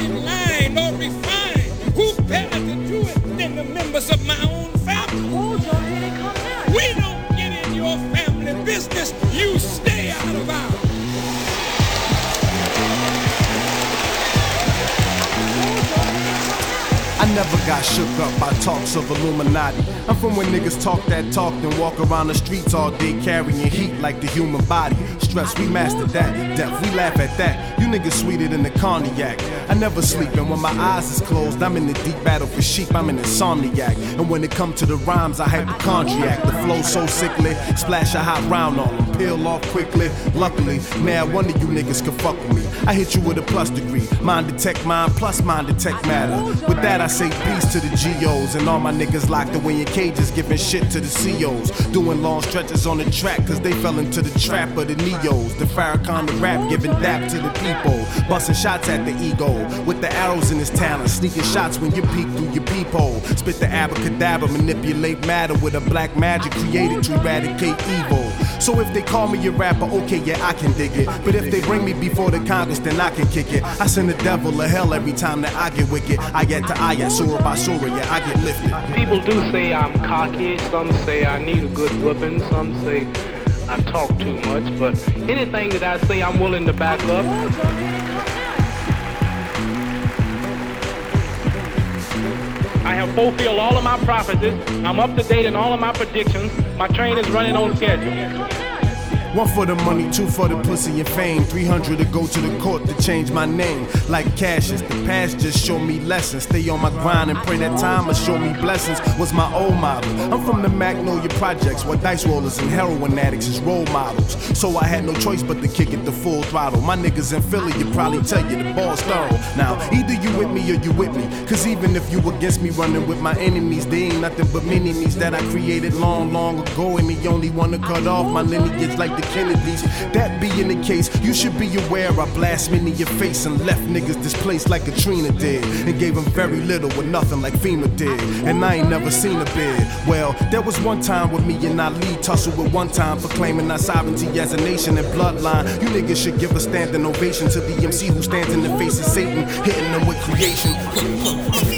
relined or refined. Who better to do it than the members of my own family? Hold your head and come down. We don't get in your family business. You stay out of ours. I never got shook up by talks of Illuminati. I'm from when niggas talk that talk, then walk around the streets all day carrying heat like the human body. Stress, we mastered that. Death, we laugh at that. You niggas sweeter than the cognac. I never sleep, and when my eyes is closed, I'm in the deep battle for sheep. I'm an insomniac. And when it come to the rhymes, I hypochondriac. The flow so sickly, splash a hot round on them, peel off quickly. Luckily, man, one of you niggas can fuck with me. I hit you with a plus degree. Mind detect mind plus mind detect matter. With that, I say peace to the GOs and all my niggas locked away in cages, giving shit to the COs. Doing long stretches on the track, cause they fell into the trap of the Neos. The Farrakhan the rap, giving dap to the people. Busting shots at the ego, with the arrows in his talent. Sneaking shots when you peek through your peephole. Spit the abracadabra, manipulate matter with a black magic created to eradicate evil. So if they call me a rapper, okay, yeah, I can dig it. But if they bring me before the Congress, then I can kick it. I send the devil to hell every time that I get wicked. I get to ayat, surah by surah, yeah, I get lifted. People do say I'm cocky, some say I need a good whooping, some say I talk too much, but anything that I say I'm willing to back up. I have fulfilled all of my prophecies. I'm up to date in all of my predictions. My train is running on schedule. One for the money, two for the pussy and fame. 300 to go to the court to change my name. Like Cassius, the past just show me lessons. Stay on my grind and pray that time will show me blessings. Was my old model. I'm from the Magnolia Projects, where dice rollers and heroin addicts is role models. So I had no choice but to kick it the full throttle. My niggas in Philly, you probably tell you the ball's thorough. Now, either you with me or you with me. Cause even if you against me running with my enemies, they ain't nothing but mini-me's that I created long, long ago. And the only one to cut off my lineage like the Kennedys. That being the case, you should be aware I blasphemy in your face and left niggas displaced like Katrina did, and gave them very little with nothing like FEMA did. And I ain't never seen a bid. Well, there was one time with me and Ali tussle with one time for claiming our sovereignty as a nation and bloodline. You niggas should give a standing ovation to the MC who stands in the face of Satan, hitting them with creation.